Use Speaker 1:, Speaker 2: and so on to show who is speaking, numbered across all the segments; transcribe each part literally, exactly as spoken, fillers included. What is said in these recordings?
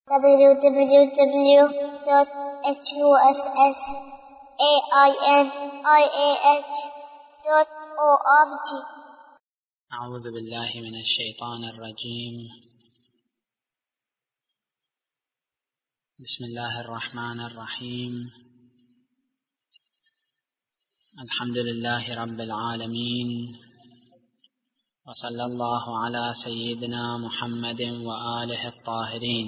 Speaker 1: w w w dot h u s s a i n i a h dot org.
Speaker 2: أعوذ بالله من الشيطان الرجيم. بسم الله الرحمن الرحيم. الحمد لله رب العالمين، وصلى الله على سيدنا محمد وآله الطاهرين،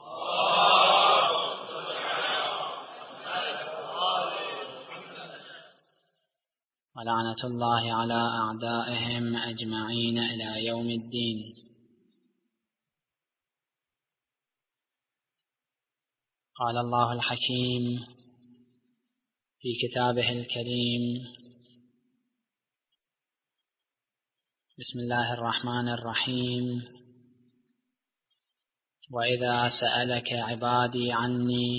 Speaker 2: ولعنة الله على أعدائهم أجمعين إلى يوم الدين. قال الله الحكيم في كتابه الكريم: بسم الله الرحمن الرحيم. وإذا سألك عبادي عني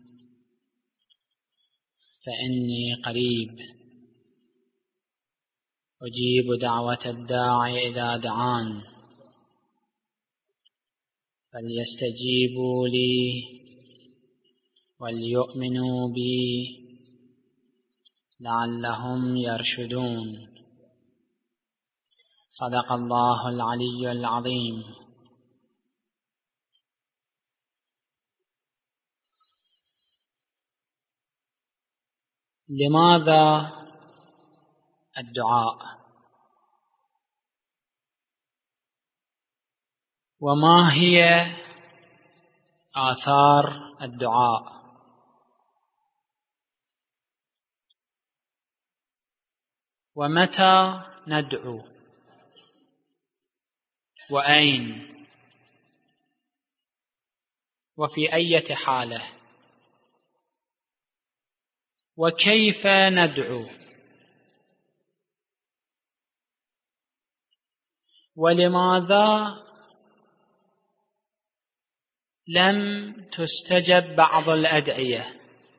Speaker 2: فإني قريب أجيب دعوة الداعي إذا دعان فليستجيبوا لي وليؤمنوا بي لعلهم يرشدون. صدق الله العلي العظيم. لماذا الدعاء؟ وما هي آثار الدعاء؟ ومتى ندعو؟ وأين؟ وفي أي حالة؟ وكيف ندعو؟ ولماذا لم تستجب بعض الأدعية؟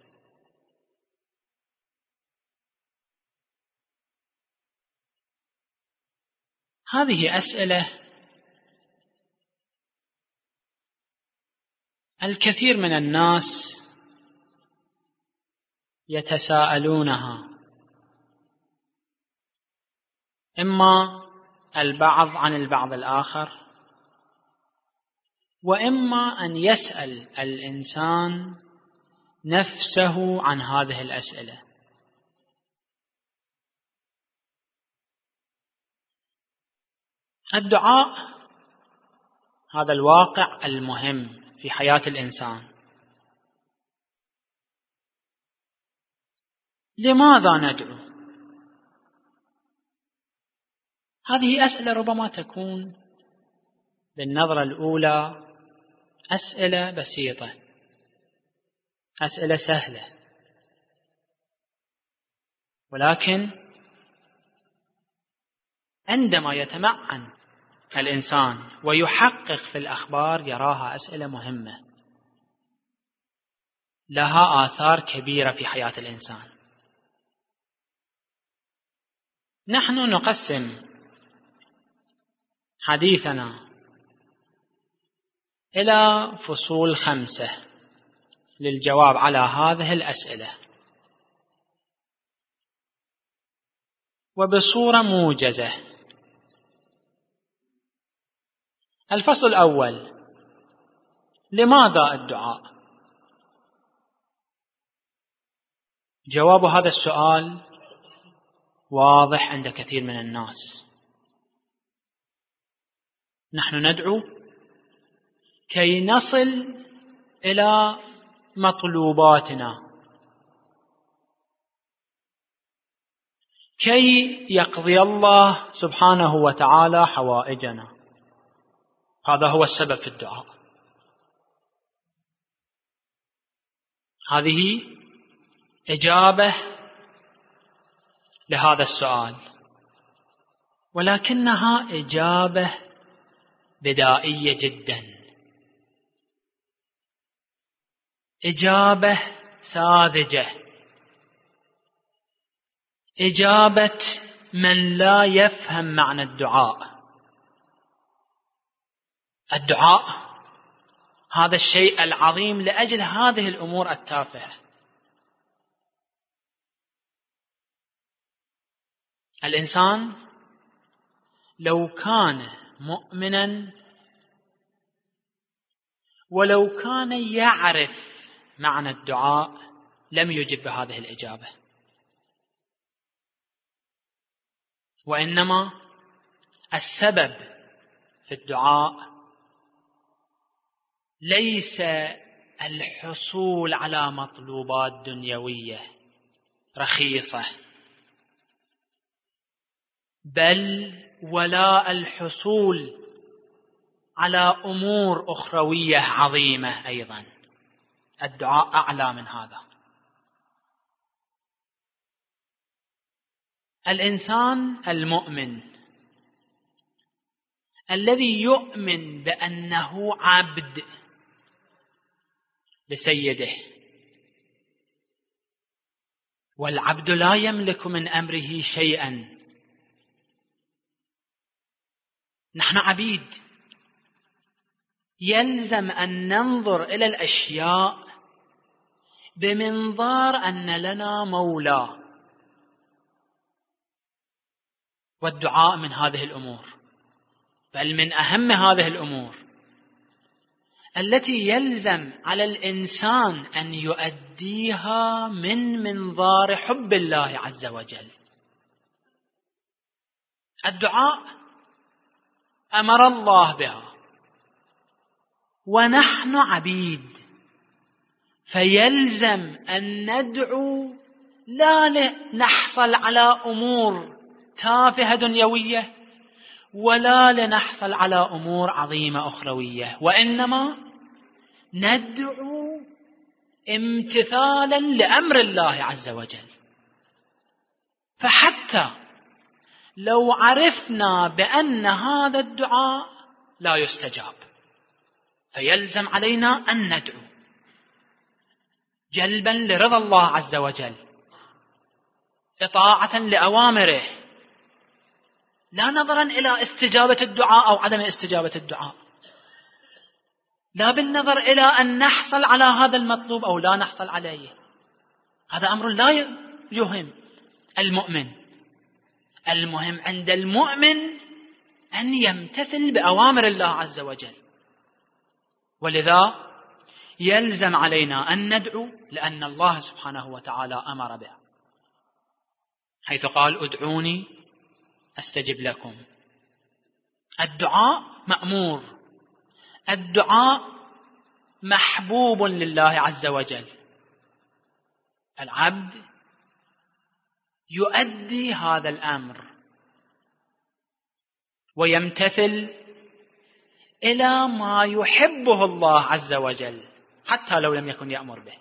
Speaker 2: هذه أسئلة الكثير من الناس يتساءلونها، إما البعض عن البعض الآخر، وإما أن يسأل الإنسان نفسه عن هذه الأسئلة. الدعاء هذا الواقع المهم في حياة الإنسان. لماذا ندعو؟ هذه أسئلة ربما تكون بالنظرة الأولى أسئلة بسيطة، أسئلة سهلة، ولكن عندما يتمعن الإنسان ويحقق في الأخبار يراها أسئلة مهمة لها آثار كبيرة في حياة الإنسان. نحن نقسم حديثنا إلى فصول خمسة للجواب على هذه الأسئلة، وبصورة موجزة. الفصل الأول: لماذا الدعاء؟ جواب هذا السؤال واضح عند كثير من الناس. نحن ندعو كي نصل إلى مطلوباتنا، كي يقضي الله سبحانه وتعالى حوائجنا. هذا هو السبب في الدعاء. هذه إجابة لهذا السؤال، ولكنها إجابة بدائية جدا، إجابة ساذجة، إجابة من لا يفهم معنى الدعاء. الدعاء هذا الشيء العظيم لأجل هذه الأمور التافهة. الإنسان لو كان مؤمنا ولو كان يعرف معنى الدعاء لم يجب بهذه الإجابة، وإنما السبب في الدعاء ليس الحصول على مطلوبات دنيوية رخيصة، بل ولا الحصول على أمور أخروية عظيمة أيضا. الدعاء أعلى من هذا. الإنسان المؤمن الذي يؤمن بأنه عبد لسيده، والعبد لا يملك من أمره شيئا، نحن عبيد، يلزم أن ننظر إلى الأشياء بمنظار أن لنا مولى، والدعاء من هذه الأمور، بل من أهم هذه الأمور التي يلزم على الإنسان أن يؤديها من منظار حب الله عز وجل. الدعاء أمر الله بها، ونحن عبيد، فيلزم أن ندعو لا لنحصل على أمور تافهة دنيوية ولا لنحصل على أمور عظيمة أخروية، وإنما ندعو امتثالا لأمر الله عز وجل. فحتى لو عرفنا بأن هذا الدعاء لا يستجاب، فيلزم علينا أن ندعو جلبا لرضا الله عز وجل، إطاعة لأوامره، لا نظرا إلى استجابة الدعاء أو عدم استجابة الدعاء، لا بالنظر إلى أن نحصل على هذا المطلوب أو لا نحصل عليه. هذا أمر لا يهم المؤمن. المهم عند المؤمن أن يمتثل بأوامر الله عز وجل، ولذا يلزم علينا أن ندعو لأن الله سبحانه وتعالى أمر به، حيث قال ادعوني أستجب لكم. الدعاء مأمور، الدعاء محبوب لله عز وجل. العبد يؤدي هذا الأمر ويمتثل إلى ما يحبه الله عز وجل حتى لو لم يكن يأمر به.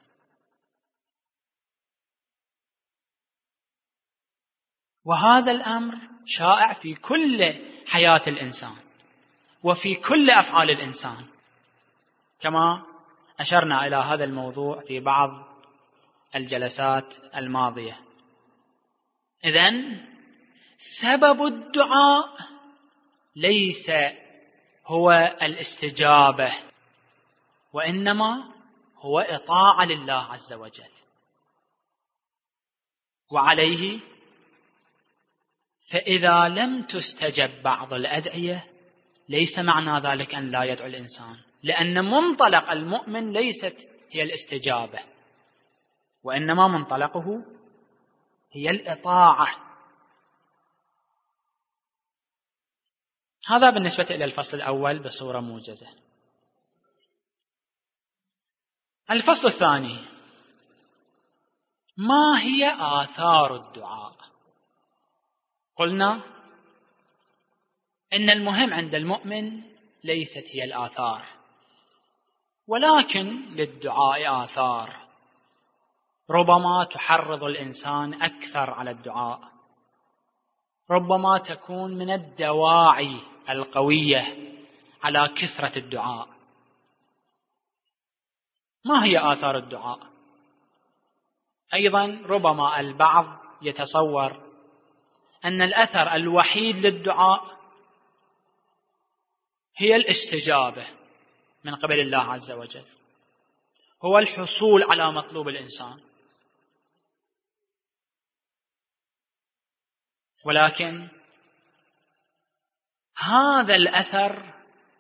Speaker 2: وهذا الأمر شائع في كل حياة الإنسان وفي كل أفعال الإنسان، كما أشرنا إلى هذا الموضوع في بعض الجلسات الماضية. إذن سبب الدعاء ليس هو الاستجابة، وإنما هو إطاعة لله عز وجل. وعليه فإذا لم تستجب بعض الأدعية ليس معنى ذلك أن لا يدعو الإنسان، لأن منطلق المؤمن ليست هي الاستجابة، وإنما منطلقه هي الإطاعة. هذا بالنسبة إلى الفصل الأول بصورة موجزة. الفصل الثاني: ما هي آثار الدعاء؟ قلنا إن المهم عند المؤمن ليست هي الآثار، ولكن للدعاء آثار ربما تحرض الإنسان أكثر على الدعاء، ربما تكون من الدواعي القوية على كثرة الدعاء. ما هي آثار الدعاء؟ أيضا ربما البعض يتصور أن الأثر الوحيد للدعاء هي الاستجابة، من قبل الله عز وجل، هو الحصول على مطلوب الإنسان. ولكن هذا الأثر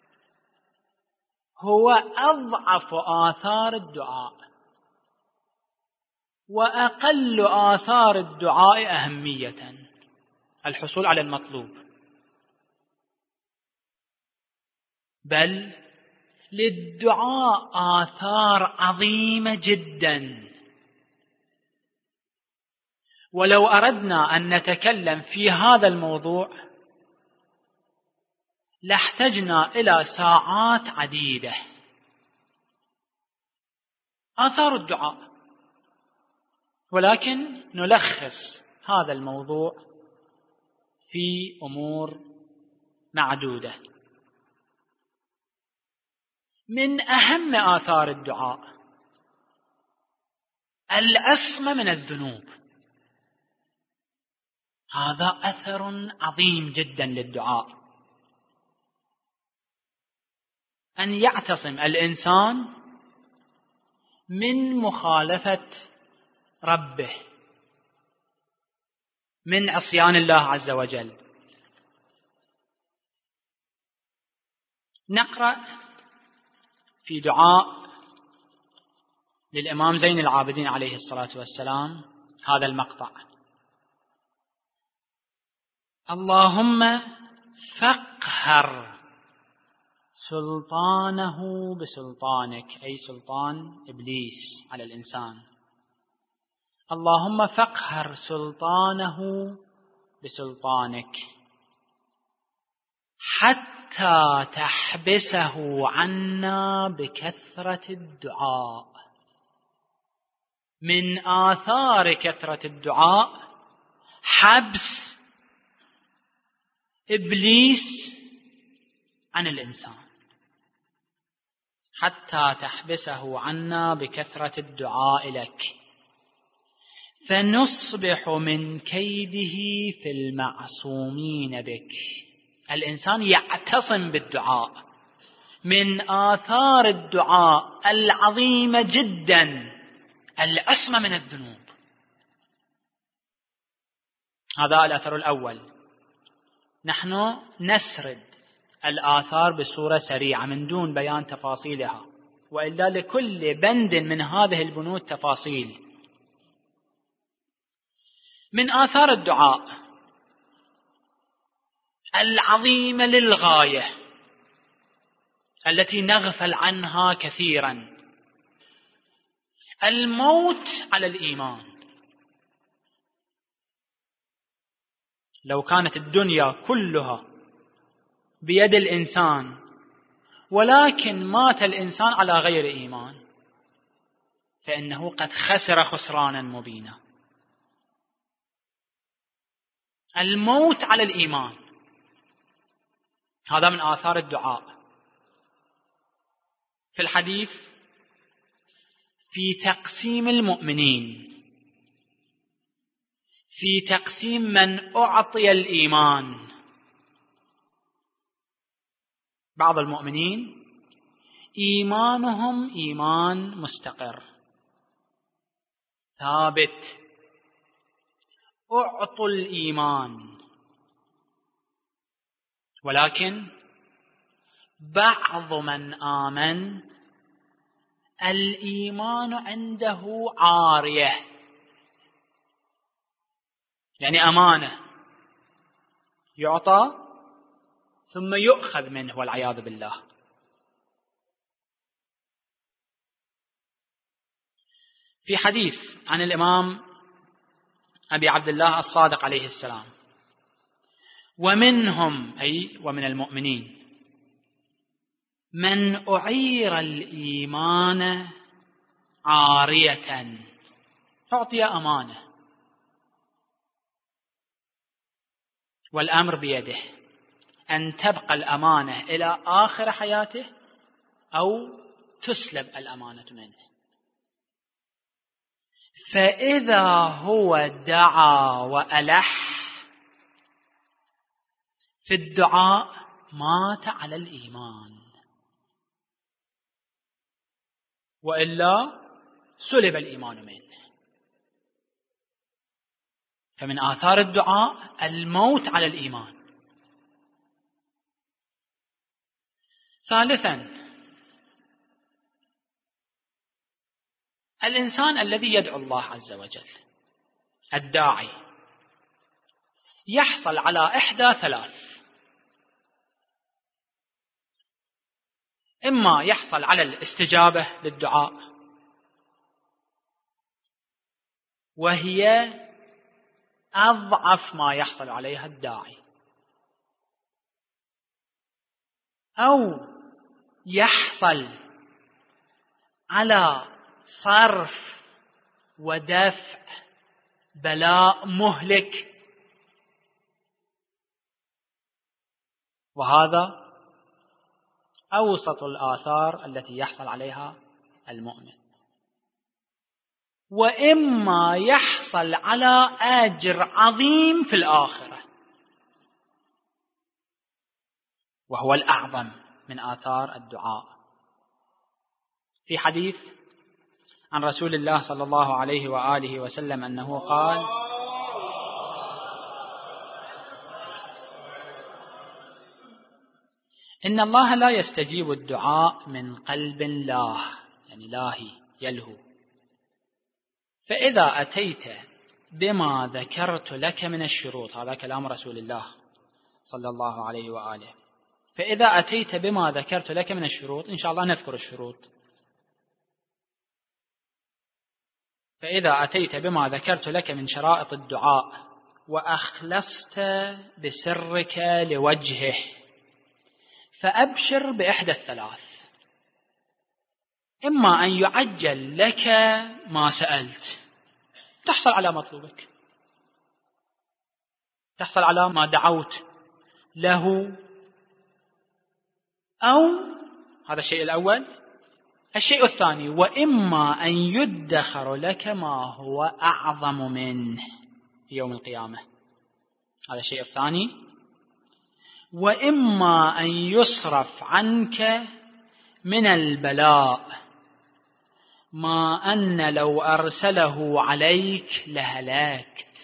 Speaker 2: هو أضعف آثار الدعاء وأقل آثار الدعاء أهمية، الحصول على المطلوب، بل للدعاء آثار عظيمة جدا. ولو أردنا أن نتكلم في هذا الموضوع لاحتجنا إلى ساعات عديدة. آثار الدعاء، ولكن نلخص هذا الموضوع في أمور معدودة. من أهم آثار الدعاء العصمة من الذنوب، هذا أثر عظيم جدا للدعاء، أن يعتصم الإنسان من مخالفة ربه، من عصيان الله عز وجل. نقرأ في دعاء للإمام زين العابدين عليه الصلاة والسلام هذا المقطع: اللهم فقهر سلطانه بسلطانك، أي سلطان إبليس على الإنسان. اللهم فقهر سلطانه بسلطانك حتى تحبسه عنا بكثرة الدعاء. من آثار كثرة الدعاء حبس إبليس عن الإنسان، حتى تحبسه عنا بكثرة الدعاء لك، فنصبح من كيده في المعصومين بك. الإنسان يعتصم بالدعاء. من آثار الدعاء العظيمة جدا العصمة من الذنوب. هذا الأثر الأول. نحن نسرد الآثار بصورة سريعة من دون بيان تفاصيلها، وإلا لكل بند من هذه البنود تفاصيل. من آثار الدعاء العظيمة للغاية التي نغفل عنها كثيرا الموت على الإيمان. لو كانت الدنيا كلها بيد الإنسان ولكن مات الإنسان على غير إيمان فإنه قد خسر خسرانا مبينا. الموت على الإيمان هذا من آثار الدعاء. في الحديث في تقسيم المؤمنين، في تقسيم من أعطي الإيمان، بعض المؤمنين إيمانهم إيمان مستقر ثابت، أعطوا الإيمان، ولكن بعض من آمن الإيمان عنده عارية، يعني أمانة يعطى ثم يؤخذ منه والعياذ بالله. في حديث عن الإمام أبي عبد الله الصادق عليه السلام: ومنهم أي ومن المؤمنين من أعير الإيمان عارية، تعطي أمانة والأمر بيده أن تبقى الأمانة إلى آخر حياته أو تسلب الأمانة منه. فإذا هو دعا وألح في الدعاء مات على الإيمان. وإلا سلب الإيمان منه. فمن آثار الدعاء الموت على الإيمان. ثالثا، الإنسان الذي يدعو الله عز وجل، الداعي، يحصل على إحدى ثلاث: إما يحصل على الاستجابة للدعاء، وهي أضعف ما يحصل عليها الداعي، أو يحصل على صرف ودفع بلاء مهلك، وهذا أوسط الآثار التي يحصل عليها المؤمن. وإما يحصل على أجر عظيم في الآخرة، وهو الأعظم من آثار الدعاء. في حديث عن رسول الله صلى الله عليه وآله وسلم أنه قال: إن الله لا يستجيب الدعاء من قلب لاه، يعني لاهي يلهو، فإذا أتيت بما ذكرت لك من الشروط، هذا كلام رسول الله صلى الله عليه وآله، فإذا أتيت بما ذكرت لك من الشروط، إن شاء الله نذكر الشروط، فإذا أتيت بما ذكرت لك من شرائط الدعاء وأخلصت بسرك لوجهه، فأبشر بإحدى الثلاث: إما أن يعجل لك ما سألت، تحصل على مطلوبك، تحصل على ما دعوت له، أو هذا الشيء الأول. الشيء الثاني: وإما أن يدخر لك ما هو أعظم منه في يوم القيامة، هذا الشيء الثاني. وإما أن يصرف عنك من البلاء ما أن لو أرسله عليك لهلاكت.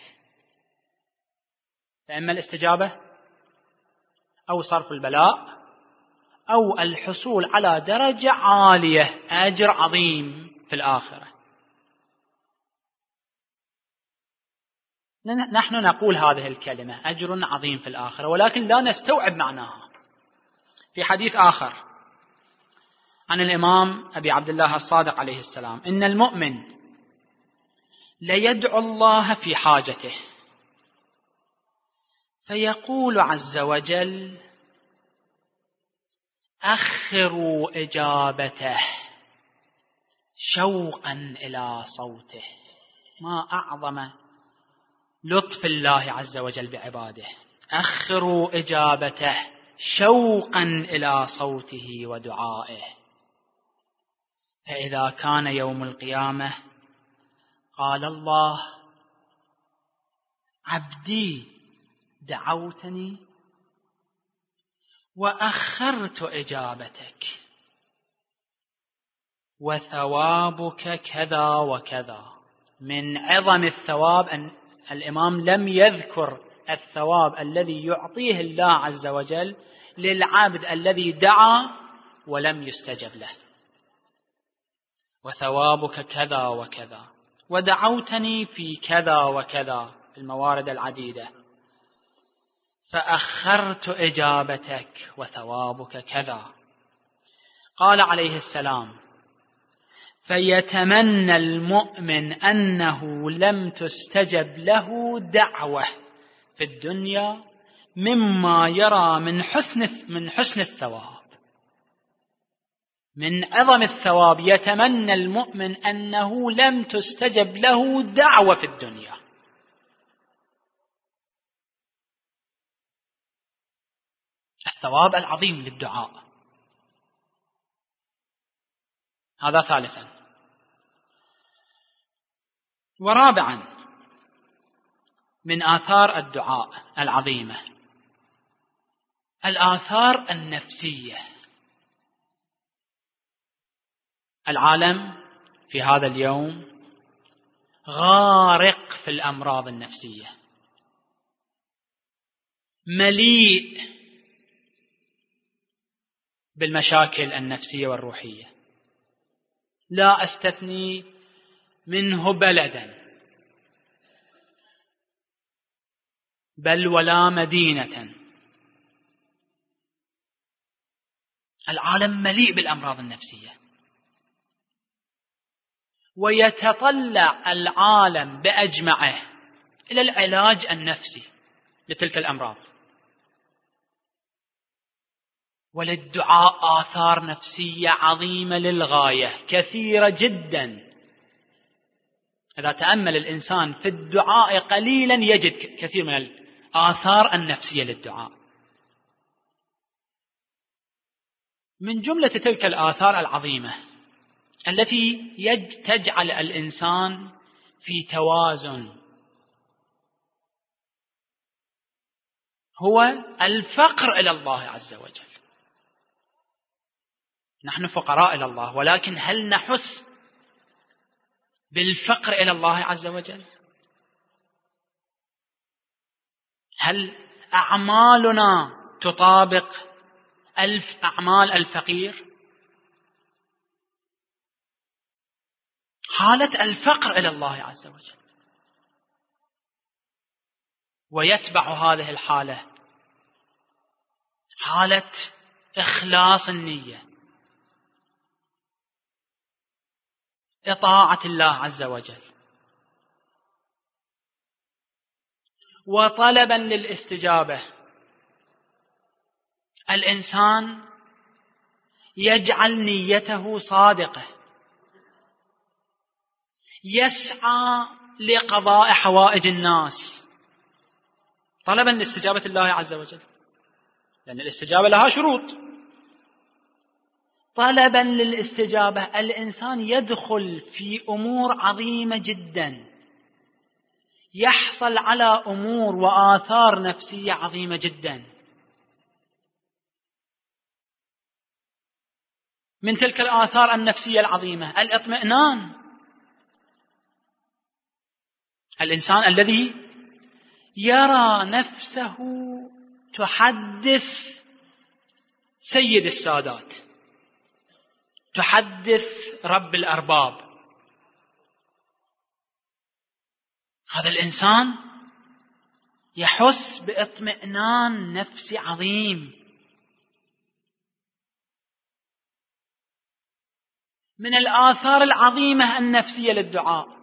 Speaker 2: فإما الاستجابة، أو صرف البلاء، أو الحصول على درجة عالية، أجر عظيم في الآخرة. نحن نقول هذه الكلمة أجر عظيم في الآخرة، ولكن لا نستوعب معناها. في حديث آخر عن الإمام أبي عبد الله الصادق عليه السلام: إن المؤمن ليدعو الله في حاجته فيقول عز وجل: أخروا إجابته شوقا إلى صوته. ما أعظم لطف الله عز وجل بعباده، أخروا إجابته شوقا إلى صوته ودعائه. فإذا كان يوم القيامة قال الله: عبدي دعوتني وأخرت إجابتك وثوابك كذا وكذا. من عظم الثواب أن الإمام لم يذكر الثواب الذي يعطيه الله عز وجل للعبد الذي دعا ولم يستجب له: وثوابك كذا وكذا، ودعوتني في كذا وكذا، الموارد العديدة، فأخرت إجابتك وثوابك كذا. قال عليه السلام: فيتمنى المؤمن أنه لم تستجب له دعوة في الدنيا مما يرى من حسن من حسن الثواب. من عظم الثواب يتمنى المؤمن أنه لم تستجب له دعوة في الدنيا. الثواب العظيم للدعاء. هذا ثالثا. ورابعا من آثار الدعاء العظيمة الآثار النفسية. العالم في هذا اليوم غارق في الأمراض النفسية، مليء بالمشاكل النفسية والروحية، لا أستثني منه بلدا بل ولا مدينة. العالم مليء بالأمراض النفسية، ويتطلع العالم بأجمعه إلى العلاج النفسي لتلك الأمراض، وللدعاء آثار نفسية عظيمة للغاية، كثيرة جدا. إذا تأمل الإنسان في الدعاء قليلا يجد كثير من الآثار النفسية للدعاء. من جملة تلك الآثار العظيمة التي تجعل الإنسان في توازن هو الفقر إلى الله عز وجل. نحن فقراء إلى الله، ولكن هل نحس بالفقر إلى الله عز وجل؟ هل أعمالنا تطابق ألف أعمال الفقير؟ حالة الفقر إلى الله عز وجل، ويتبع هذه الحالة حالة إخلاص النية، إطاعة الله عز وجل، وطلبا للاستجابة. الإنسان يجعل نيته صادقة، يسعى لقضاء حوائج الناس طلبا لاستجابة الله عز وجل، لأن الاستجابة لها شروط. طلبا للاستجابة الإنسان يدخل في أمور عظيمة جدا، يحصل على أمور وآثار نفسية عظيمة جدا. من تلك الآثار النفسية العظيمة الاطمئنان. الإنسان الذي يرى نفسه تحدث سيد السادات، تحدث رب الأرباب، هذا الإنسان يحس باطمئنان نفسي عظيم. من الآثار العظيمة النفسية للدعاء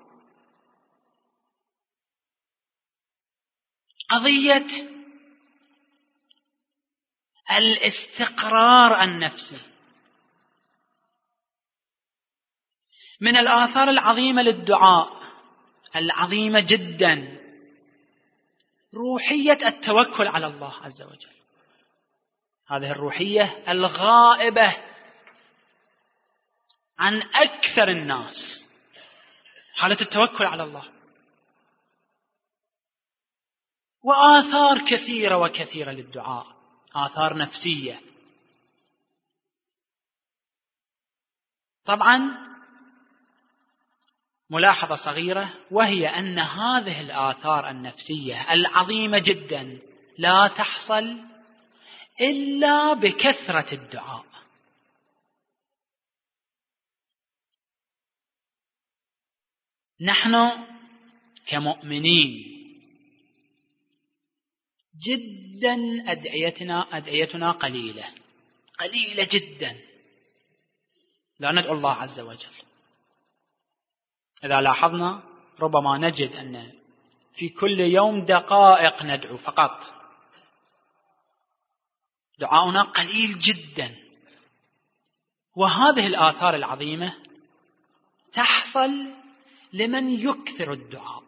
Speaker 2: قضية الاستقرار النفسي. من الآثار العظيمة للدعاء العظيمة جدا روحية التوكل على الله عز وجل. هذه الروحية الغائبة عن أكثر الناس، حالة التوكل على الله. وآثار كثيرة وكثيرة للدعاء، آثار نفسية. طبعا ملاحظة صغيرة، وهي أن هذه الآثار النفسية العظيمة جدا لا تحصل إلا بكثرة الدعاء. نحن كمؤمنين جدا أدعيتنا أدعيتنا قليلة قليلة جدا، لا ندعو الله عز وجل. إذا لاحظنا ربما نجد أن في كل يوم دقائق ندعو فقط، دعاؤنا قليل جدا. وهذه الآثار العظيمة تحصل لمن يكثر الدعاء.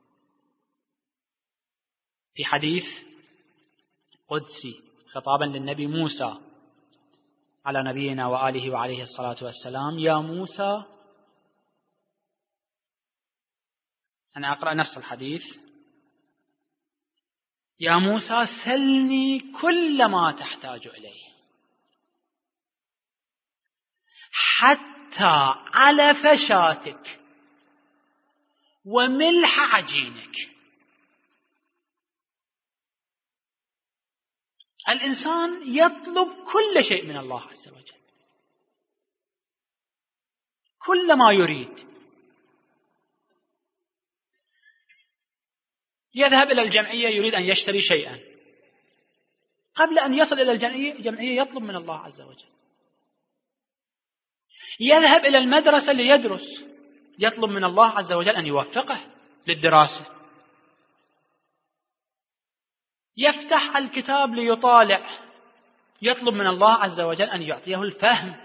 Speaker 2: في حديث قدسي خطابا للنبي موسى على نبينا وآله وعليه الصلاة والسلام: يا موسى، أنا أقرأ نص الحديث: يا موسى سلني كل ما تحتاج إليه حتى حتى على فشاتك وملح عجينك. الإنسان يطلب كل شيء من الله عز وجل، كل ما يريد. يذهب إلى الجمعية يريد أن يشتري شيئا، قبل أن يصل إلى الجمعية يطلب من الله عز وجل. يذهب إلى المدرسة ليدرس، يطلب من الله عز وجل أن يوفقه للدراسة. يفتح الكتاب ليطالع، يطلب من الله عز وجل أن يعطيه الفهم.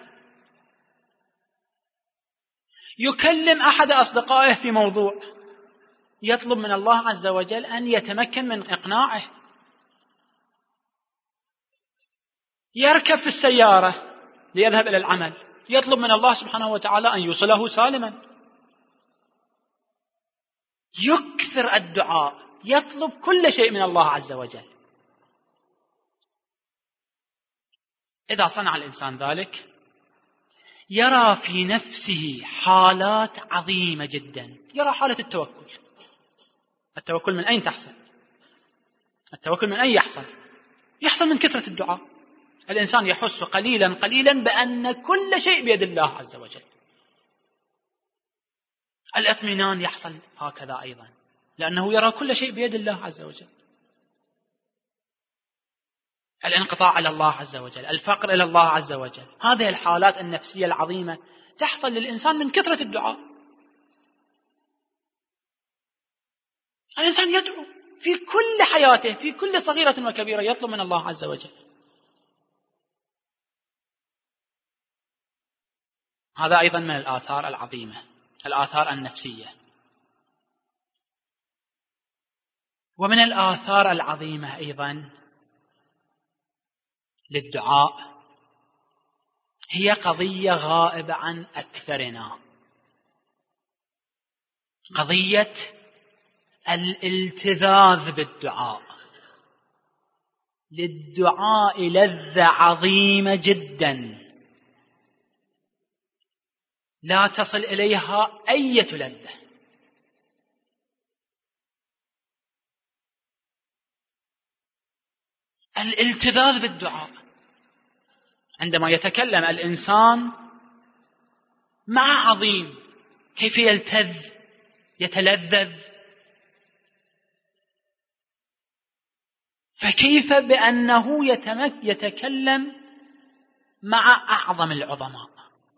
Speaker 2: يكلم أحد أصدقائه في موضوع، يطلب من الله عز وجل أن يتمكن من إقناعه. يركب في السيارة ليذهب إلى العمل، يطلب من الله سبحانه وتعالى أن يوصله سالما. يكثر الدعاء، يطلب كل شيء من الله عز وجل. إذا صنع الإنسان ذلك يرى في نفسه حالات عظيمة جدا. يرى حالة التوكل. التوكل من أين تحصل؟ التوكل من أين يحصل؟ يحصل من كثرة الدعاء. الإنسان يحس قليلا قليلا بأن كل شيء بيد الله عز وجل. الاطمئنان يحصل هكذا أيضا، لأنه يرى كل شيء بيد الله عز وجل. الانقطاع على الله عز وجل، الفقر إلى الله عز وجل، هذه الحالات النفسية العظيمة تحصل للإنسان من كثرة الدعاء. الإنسان يدعو في كل حياته، في كل صغيرة وكبيرة يطلب من الله عز وجل. هذا أيضا من الآثار العظيمة، الآثار النفسية. ومن الآثار العظيمة أيضا للدعاء هي قضية غائبة عن أكثرنا، قضية الالتذاذ بالدعاء. للدعاء لذة عظيمة جدا لا تصل إليها أي لذة. الالتذاذ بالدعاء، عندما يتكلم الإنسان مع عظيم كيف يلتذ يتلذذ، فكيف بأنه يتكلم مع أعظم العظماء.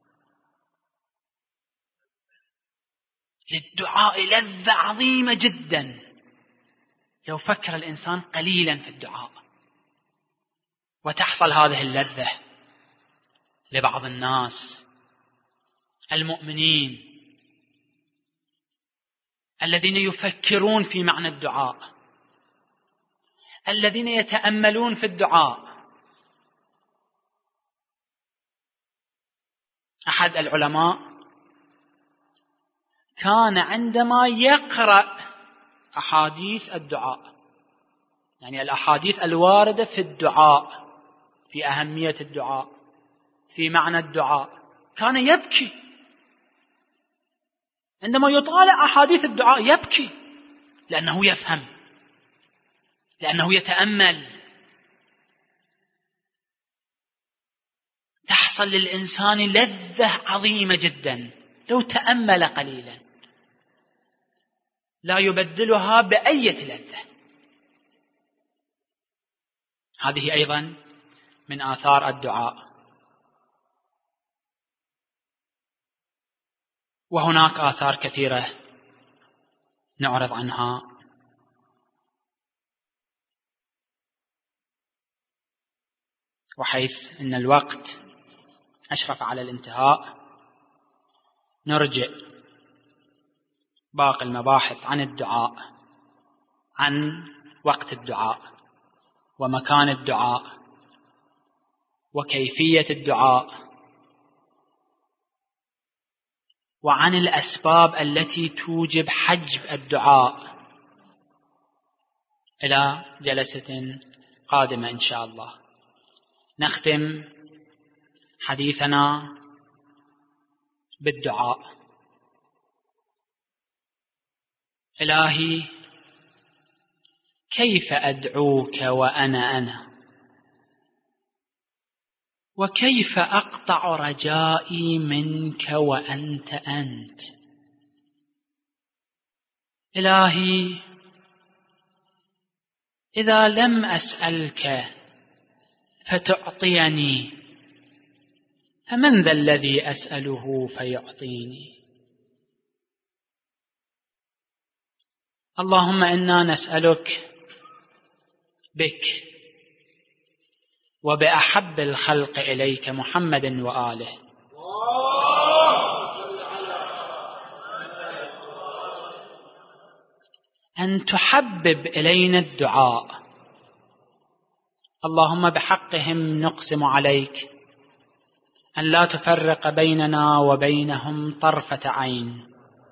Speaker 2: للدعاء لذة عظيمة جدا لو فكر الإنسان قليلا في الدعاء. وتحصل هذه اللذة لبعض الناس المؤمنين الذين يفكرون في معنى الدعاء، الذين يتأملون في الدعاء. أحد العلماء كان عندما يقرأ أحاديث الدعاء، يعني الأحاديث الواردة في الدعاء، في أهمية الدعاء، في معنى الدعاء، كان يبكي. عندما يطالع أحاديث الدعاء يبكي، لأنه يفهم، لأنه يتأمل. تحصل للإنسان لذة عظيمة جدا لو تأمل قليلا، لا يبدلها بأي لذة. هذه أيضا من آثار الدعاء. وهناك آثار كثيرة نعرض عنها. وحيث أن الوقت أشرف على الانتهاء، نرجع باقي المباحث عن الدعاء، عن وقت الدعاء ومكان الدعاء وكيفية الدعاء، وعن الأسباب التي توجب حجب الدعاء، إلى جلسة قادمة إن شاء الله. نختم حديثنا بالدعاء. إلهي كيف أدعوك وأنا أنا، وكيف أقطع رجائي منك وأنت أنت. إلهي إذا لم أسألك فتعطيني، فمن ذا الذي أسأله فيعطيني؟ اللهم إنا نسألك بك وبأحب الخلق إليك محمد وآله أن تحبب إلينا الدعاء. اللهم بحقهم نقسم عليك أن لا تفرق بيننا وبينهم طرفة عين.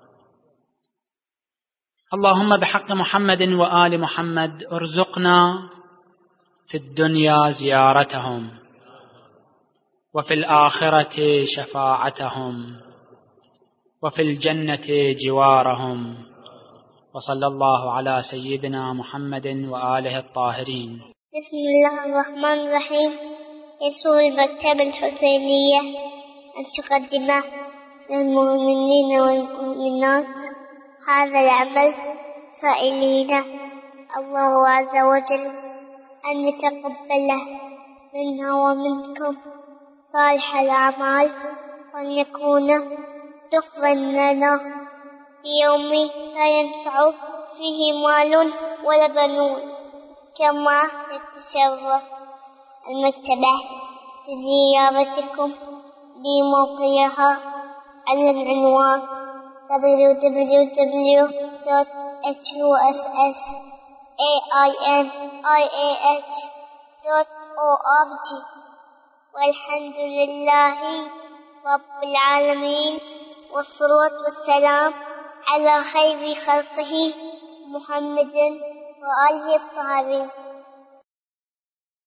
Speaker 2: اللهم بحق محمد وآل محمد ارزقنا في الدنيا زيارتهم، وفي الآخرة شفاعتهم، وفي الجنة جوارهم. وصلى الله على سيدنا محمد وآله الطاهرين.
Speaker 1: بسم الله الرحمن الرحيم. يسر المكتبة الحسينية أن تقدم للمؤمنين والمؤمنات هذا العمل، سائلين الله عز وجل أن يتقبله منا ومنكم صالح الأعمال، وأن يكون دخلا لنا في يوم لا ينفع فيه مال ولا بنون. كما تتشرف المكتبة بزيارتكم بموقعها على العنوان دبليو دبليو دبليو دوت إتش يو إس إس إيه آي إن آي إيه إتش دوت أو آر جي. والحمد لله رب العالمين، والصلاة والسلام على خير خلقه محمد وآله الطاهرين.